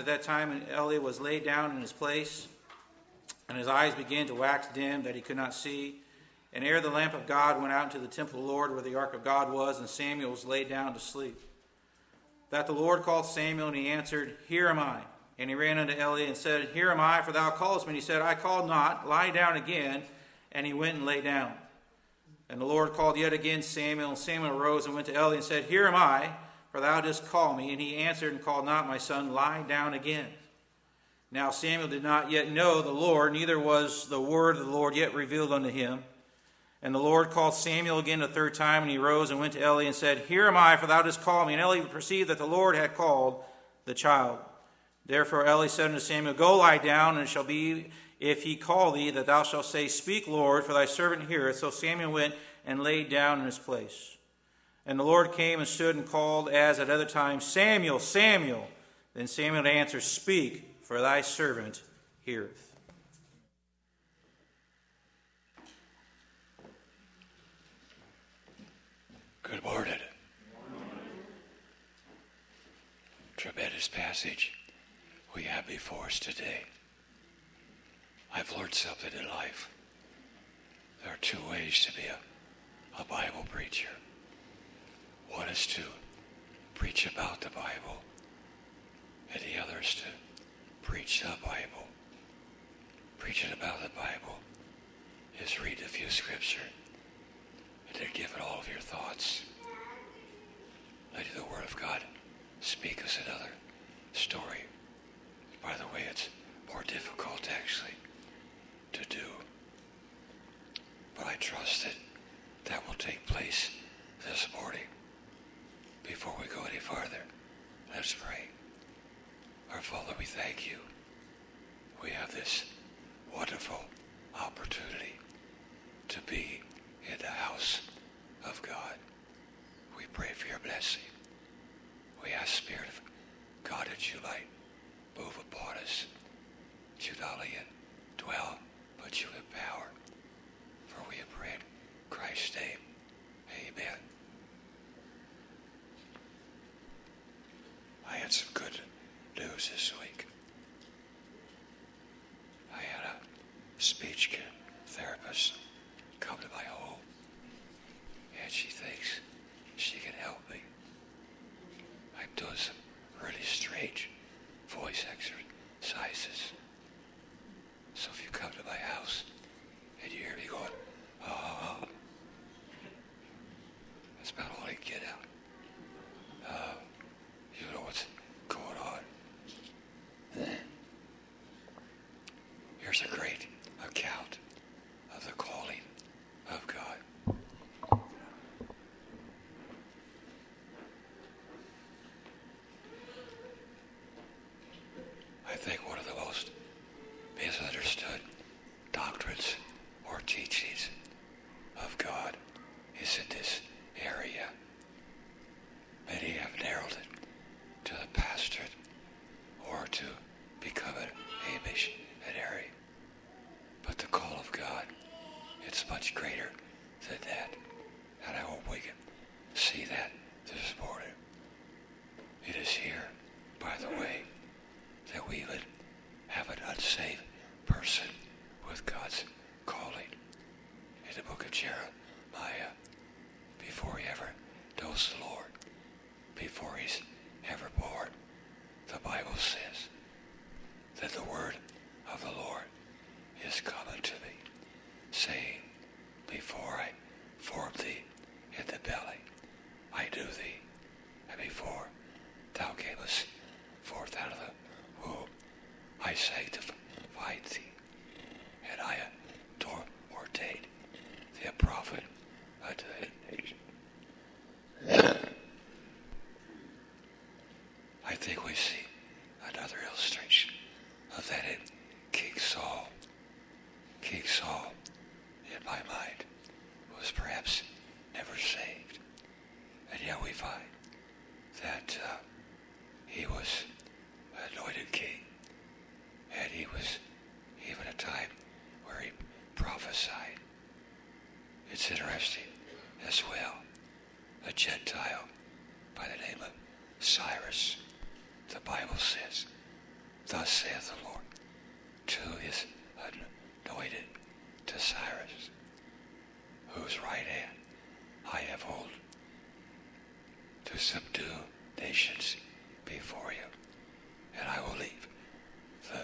at that time, and Eli was laid down in his place, and his eyes began to wax dim, that he could not see. And ere the lamp of God went out into the temple of the Lord, where the ark of God was, and Samuel was laid down to sleep. That the Lord called Samuel, and he answered, Here am I. And he ran unto Eli and said, Here am I, for thou callest me. And he said, I called not, lie down again. And he went and lay down. And the Lord called yet again Samuel, and Samuel arose and went to Eli and said, Here am I, for thou didst call me. And he answered and called not, My son, lie down again. Now Samuel did not yet know the Lord, neither was the word of the Lord yet revealed unto him. And the Lord called Samuel again the third time, and he rose and went to Eli and said, Here am I, for thou didst call me. And Eli perceived that the Lord had called the child. Therefore Eli said unto Samuel, Go lie down, and it shall be, if he call thee, that thou shalt say, Speak, Lord, for thy servant heareth. So Samuel went and laid down in his place. And the Lord came and stood and called, as at other times, Samuel, Samuel. Then Samuel answered, Speak, for thy servant heareth. Good morning. Tremendous passage we have before us today. I've learned something in life. There are two ways to be a Bible preacher. One is to preach about the Bible, and the other is to preach the Bible. Preaching about the Bible is read a few scripture and then give it all of your thoughts. Let the Word of God speak us another story. By the way, it's more difficult actually to do. But I trust that that will take place this morning. Before we go any farther, let's pray. Our Father, we thank you. We have this wonderful opportunity to be in the house of God. We pray for your blessing. We ask, Spirit of God, that you might move upon us. That you not only dwell, but you empower. For we have prayed in Christ's name. Amen. I had some good news this week. I had a speech therapist come to my home, and she thinks she can help me. I'm doing some really strange voice exercises. So if you come to my house and you hear me going, that's about all I can get out. You know what's going on. Here's a great account of the calling of God. I think one of the most misunderstood doctrines or teachings of God is in this area. Many have narrowed it to the pastorate or to become a missionary. But the call of God, it's much greater than that. And I hope we can see that this morning. It is here, by the way, that we would have an unsaved person with God's calling. In the book of Jeremiah, before he ever knows the Lord, before he's ever born, the Bible says that the word of the Lord is common to me, saying, Before I formed thee in the belly, I knew thee, and before thou camest forth out of the womb, I sanctified thee, and I ordained thee a prophet unto the nation. I think we see another illustration of that in King Saul. King Saul, in my mind, was perhaps never saved. And yet we find that he was an anointed king. And he was even a time where he prophesied. It's interesting as well thus saith the Lord to his anointed, to Cyrus, whose right hand I have hold, to subdue nations before you, and I will leave the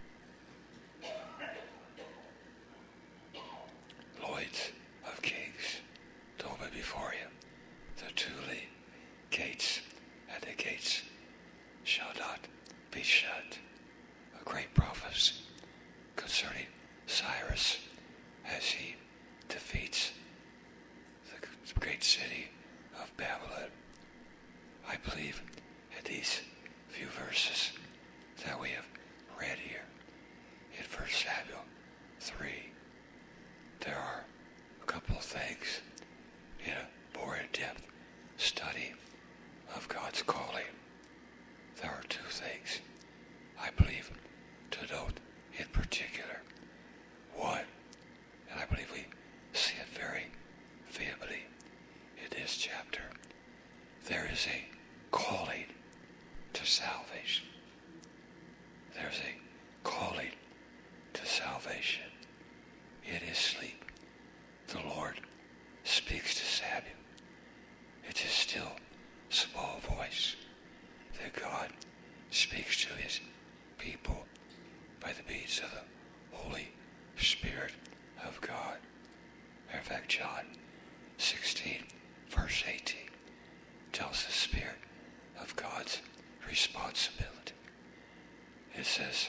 loins of kings to open before you, the two gates, and the gates shall not be shut. A great prophecy concerning Cyrus as he defeats the great city of Babylon. I believe in these few verses that we have read here in 1 Samuel 3. There are a couple of things in a more in-depth study of God's calling. There are two things I believe to note in particular. One, and I believe we see it very vehemently in this chapter, there is a calling to salvation. There's a calling to salvation. In his sleep, the Lord speaks to Samuel. It's his still, small voice that God speaks to his people by the means of the Holy Spirit of God. Matter of fact, John 16, verse 18, tells the Spirit of God's responsibility. It says,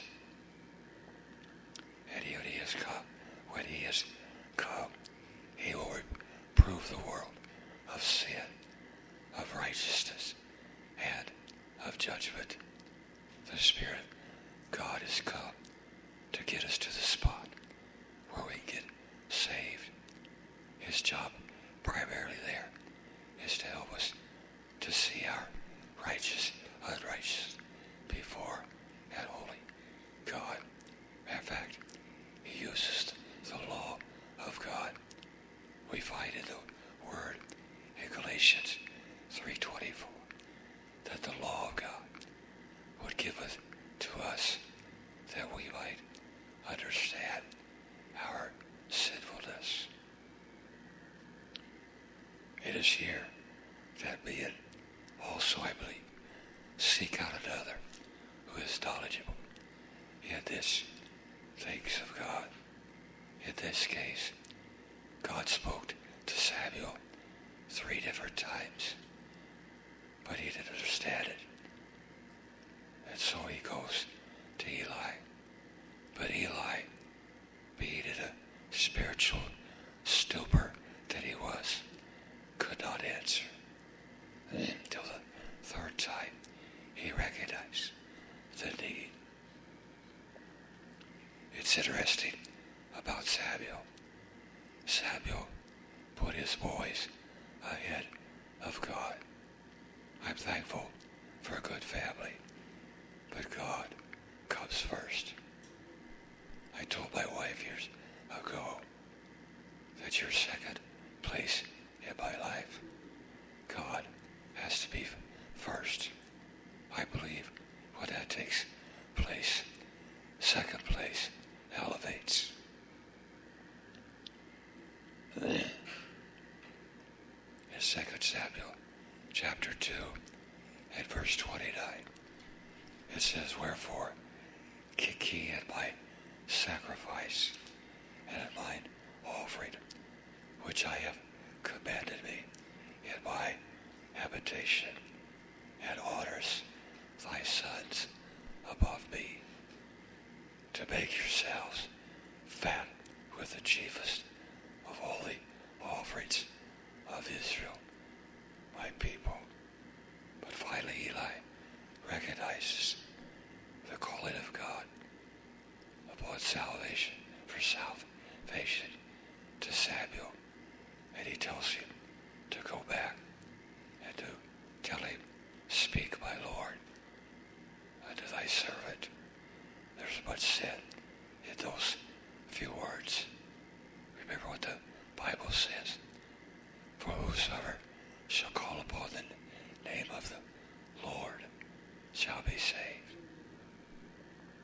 and when he has come, he will reprove the world of sin, of righteousness, and of judgment. The Spirit of God has come to get us to the spot where we get saved. His job primarily there is to help us to see our righteous, unrighteous before that holy God. Matter of fact, he uses the law of God. We find in the word in Galatians 3:24 that the law of God would give it to us that we might understand our sinfulness. It is here that men also, I believe, seek out another who is knowledgeable in this things of God. In this case, God spoke to Samuel 3 different times, but he didn't understand it. And so he goes to Eli. But Eli, being in a spiritual stupor that he was, could not answer. Until the third time, he recognized the need. It's interesting about Samuel. Samuel put his boys ahead of God. I'm thankful for a good family, but God comes first. I told my wife years ago that your second place in my life, God has to be first. I believe when that takes place, second place elevates. In 2 Samuel chapter 2 and verse 29, it says, wherefore kick ye at my sacrifice and at mine offering, which I have commanded me in my habitation, and honors thy sons above me, to make yourselves fat with the chiefest of all the offerings of Israel, my people. But finally Eli recognizes the calling of God upon salvation, for salvation to Samuel, and he tells him to go back and to tell him, speak, my Lord, unto thy servant. There's much said in those few words. Remember what the Bible says. For whosoever shall call upon the name of the Lord shall be saved.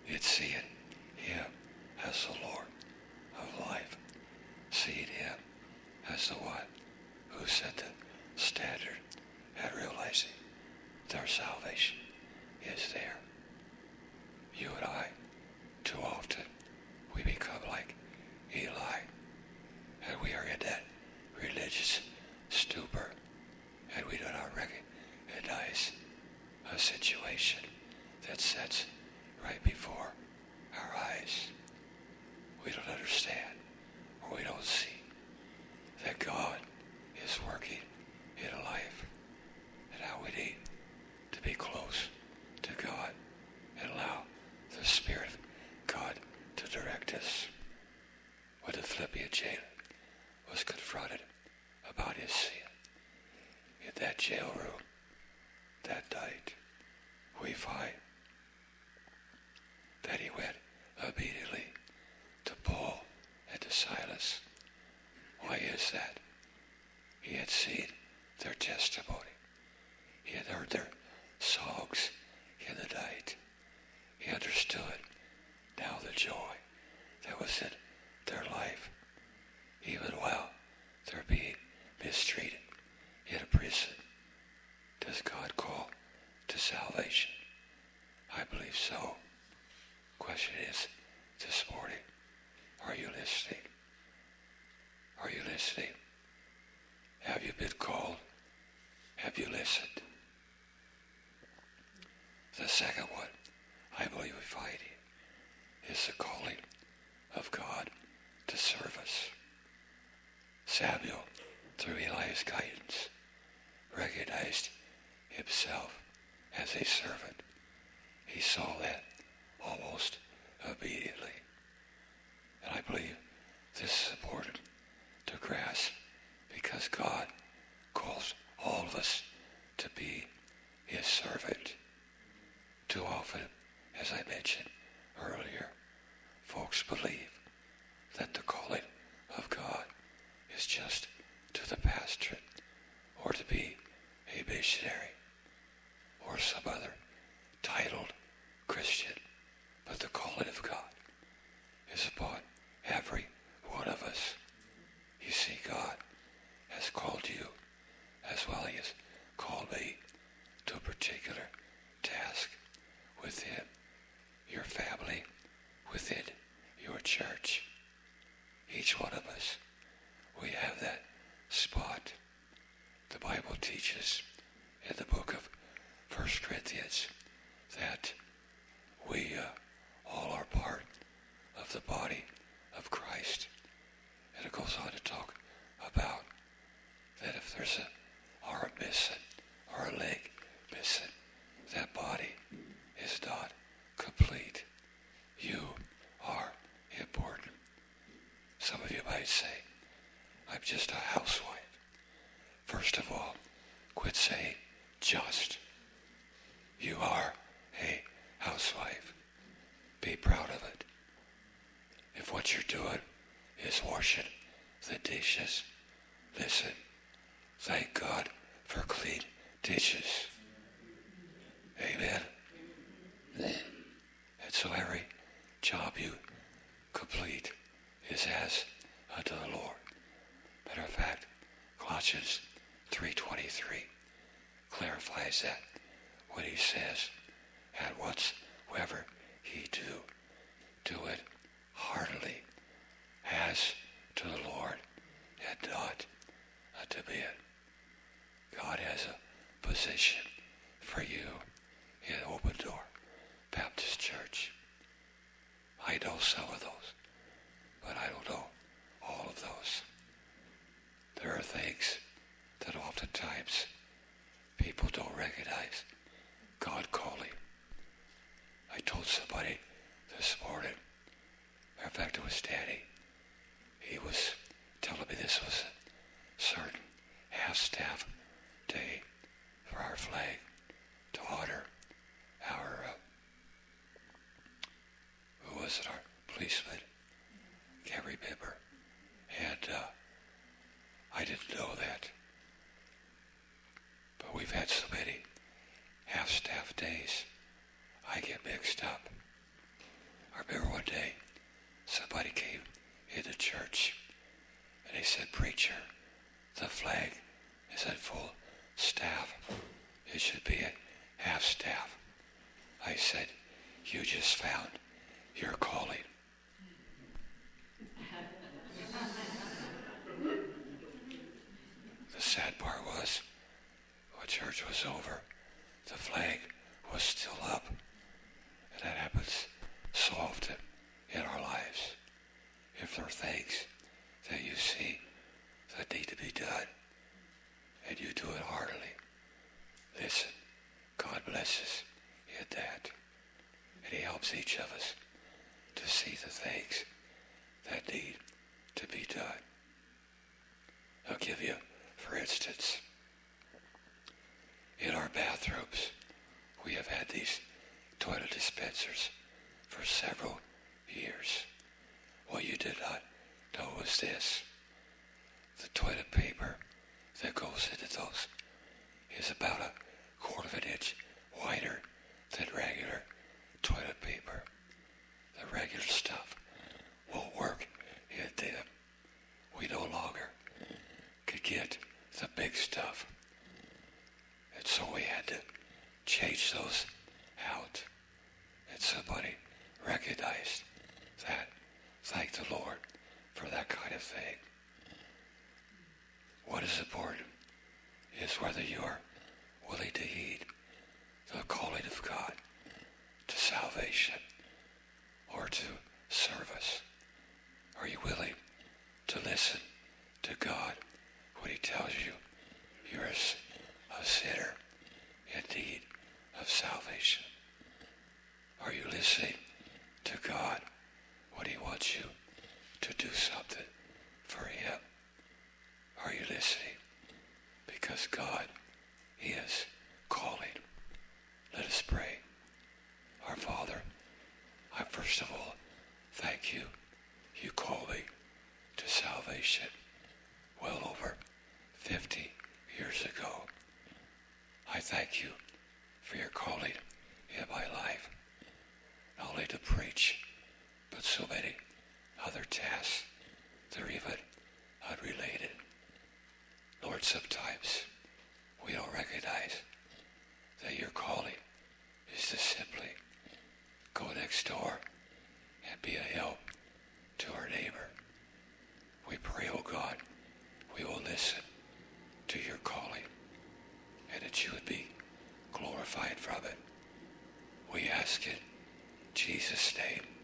It's seeing him as the Lord of life. Seeing him as the one who set the standard and realizing their salvation is there. You and I, too often, we become like Eli, and we are in that religious stupor, and we do not recognize a situation that sits right before our eyes. We don't understand, or we don't see that God is working in a life, and how we need to be close to God and allow the Spirit of God to direct us. When the Philippian jailer was confronted about his sin in that jail room that night, we find that he went immediately to Paul and to Silas. Why is that? He had seen their testimony. He had heard their songs in the night. He understood now the joy that was in their life, even while they're being mistreated in a prison. Does God call to salvation? I believe so. Question is, this morning, are you listening? Are you listening? Have you been called? Have you listened? The second one, I believe we find here, is the calling of God to service. Samuel, through Eli's guidance, recognized himself as a servant. He saw that almost immediately. And I believe this is important to grasp, because God calls all of us to be his servant. Too often, as I mentioned earlier, folks believe that the calling of God is just to the pastorate, or to be a missionary, or some other titled Christian. But the calling of God is upon every one of us. You see, God has called you as well as he has called me to a particular task within your family, within your church. Each one of us, we have that spot. The Bible teaches in the book of 1 Corinthians that we all are part of the body of Christ. And it goes on to talk about that if there's an arm missing or a leg missing, that body is not complete. You are important. Some of you might say, I'm just a housewife. First of all, quit saying just. You are a housewife. Be proud of it. If what you're doing is washing the dishes, listen, thank God for clean dishes. Amen. And so every job you complete is as unto the Lord. Matter of fact, Colossians 3:23 clarifies that when he says, and whatsoever ye do it heartily as to the Lord and not unto men. God has a position for you in Open Door Baptist Church. I know some of those, but I don't know all of those. There are things that oftentimes people don't recognize God calling. I told somebody this morning, matter of fact, it was Danny. He was telling me this was a certain half-staff day for our flag to honor our, who was it, our policeman? Can't remember. And I didn't know that. But we've had so many half-staff days, I get mixed up. I remember one day somebody came into church and they said, "Preacher, the flag is at full staff. It should be at half staff." I said, "You just found your calling." The sad part was, when church was over, the flag was still up. And that happens so often in our lives. If there are things that you see that need to be done, and you do it heartily, listen, God blesses in that. And he helps each of us to see the things that need to be done. I'll give you, for instance, in our bathrooms, we have had these toilet dispensers for several years. What you did not know was this. The toilet paper that goes into those is about 1/4 inch wider than regular toilet paper. The regular stuff won't work in them. We no longer could get the big stuff. And so we had to change those out. And somebody recognized that. Thank the Lord for that kind of thing. What is important is whether you are willing to heed the calling of God to salvation or to service. Are you willing to listen to God when he tells you you're a sinner in need of salvation? Are you listening to God when he wants you to do something for him? Are you listening? Because God is calling. Let us pray. Our Father, I first of all thank you. You called me to salvation well over 50 years ago. I thank you for your calling in my life, not only to preach, but so many other tasks that are even unrelated. Lord, sometimes we don't recognize that your calling is to simply go next door and be a help to our neighbor. We pray, oh God, we will listen to your calling and that you would be glorified from it. We ask it in Jesus' name.